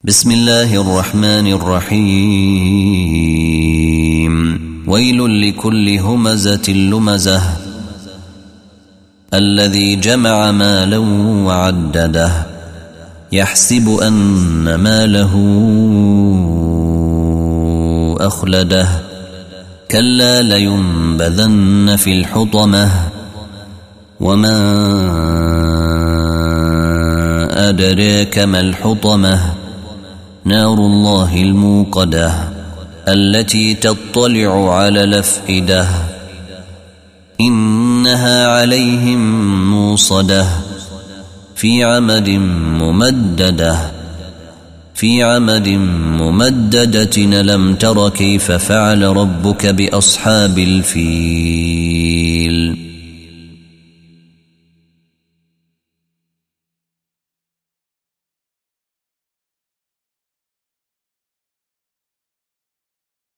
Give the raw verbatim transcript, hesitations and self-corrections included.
بسم الله الرحمن الرحيم ويل لكل همزة لمزة الذي جمع مالا وعدده يحسب أن ماله أخلده كلا لينبذن في الحطمة وما أدريك ما الحطمة نار الله الموقدة التي تطلع على الأفئدة إنها عليهم موصدة في عمد ممددة في عمد ممددة لم تر كيف فعل ربك بأصحاب الفيل